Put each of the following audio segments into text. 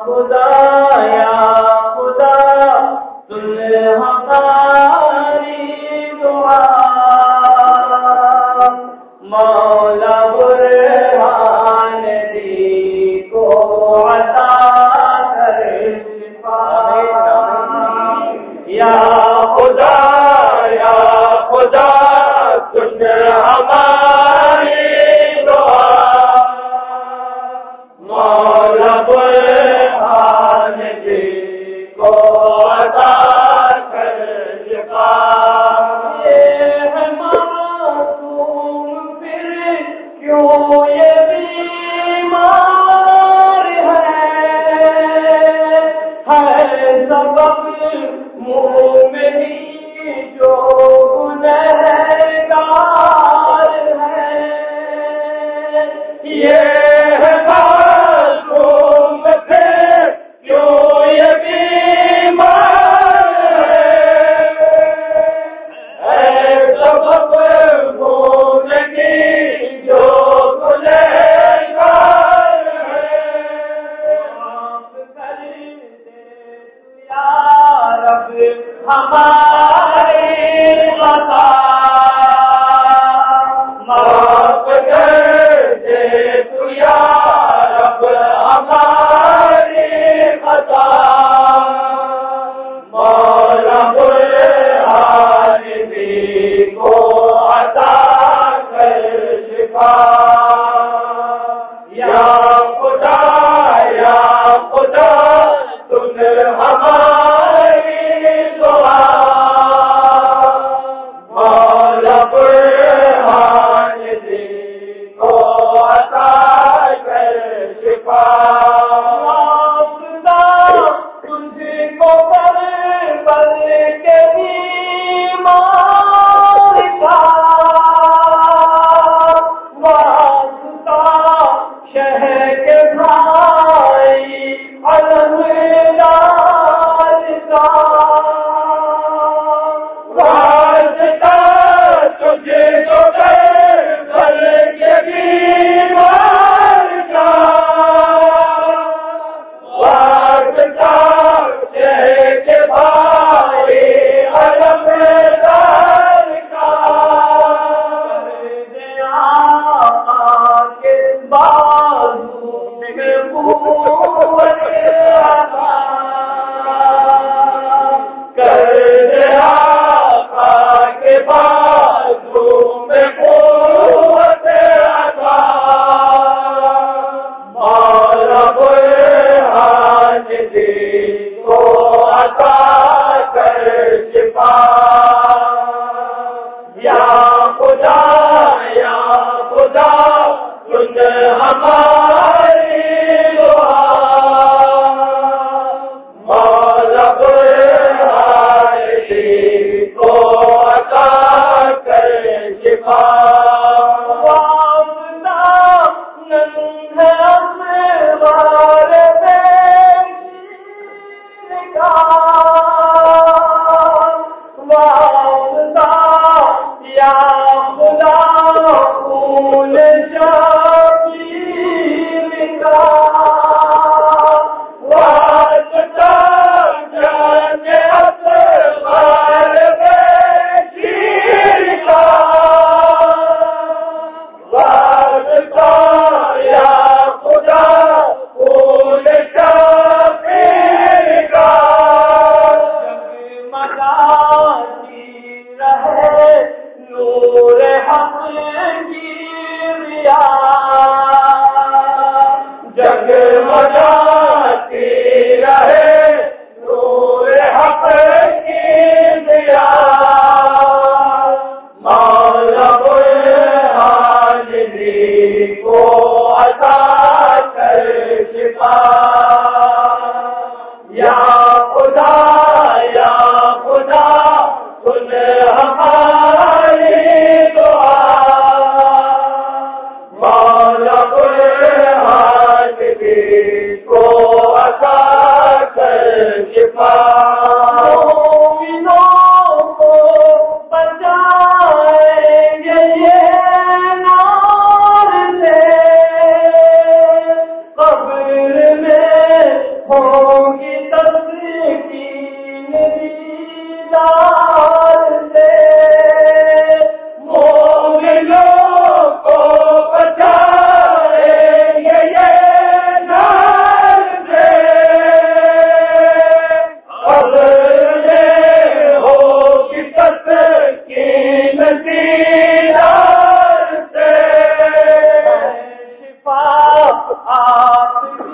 خدا سن ہماری دعا مولا برہان دی کو عطا کر شفا یا خدا سن ہماری دعا مولا برہان دی کو عطا کر شفا کیوں یہ بیمار ہے سبب مومنی جو گنہگار ہے یہ معصوم تھے کیوں یہ بیمار ہے سبب ہماری خطا معاف کر دے تو یا رب ہماری خطا مولا برہان دی کو عطا کر شفا یا خدا سن ہماری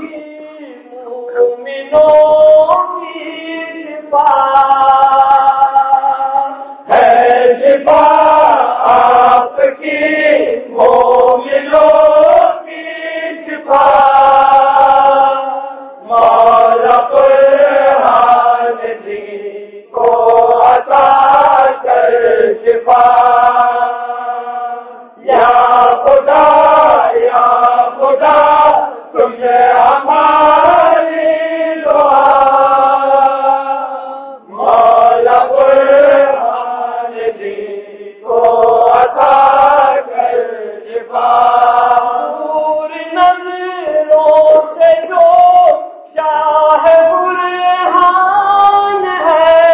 مومنوں کی شفا ہے، شفا آپ کی مومنوں کی شفا، مولا قرآن جی کو عطا کر شفا، یا خدا تمہیں ہماری دعا، مولا قرآن جی کو عطا کر شفا، پوری نظروں سے جو شاہ برہان ہے،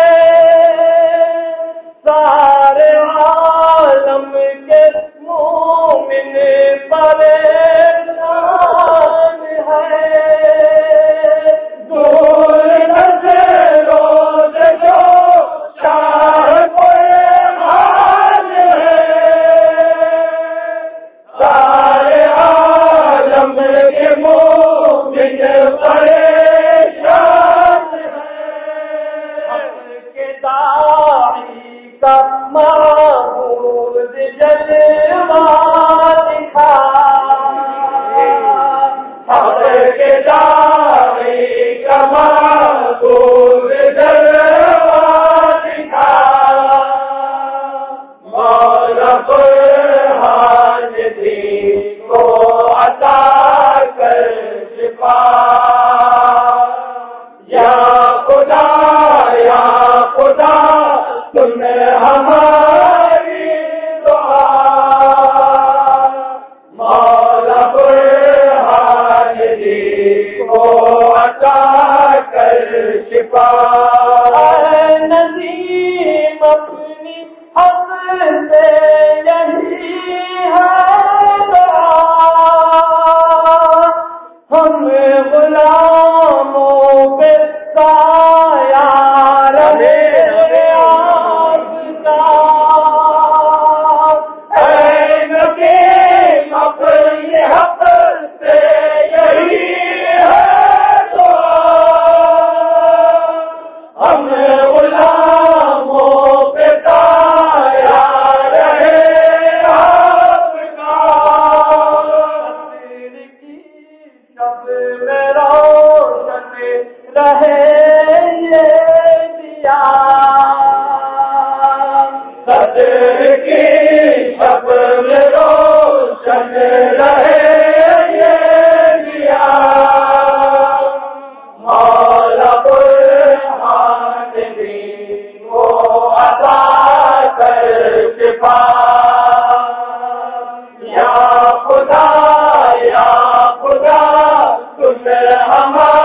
سارے عالم کے مومن پریشان ہے، دور نظروں سے جو شاہ برہان ہے، سارے عالم کے مومن پریشان ہے، کے داعی کا معبود جلوہ دکھا، حق کے داعی کا معبود جلوہ دکھا، مولا قرآن جی کو عطا کر شفا، یا خدا تمہیں ہماری دعا، مولا قرآن جی کو عطا کر شفا، نظیم اپنی حق سے یہی ہے دعا، ہم غلاموں پہ سایہ رہے یا خدا تمہیں ہمارا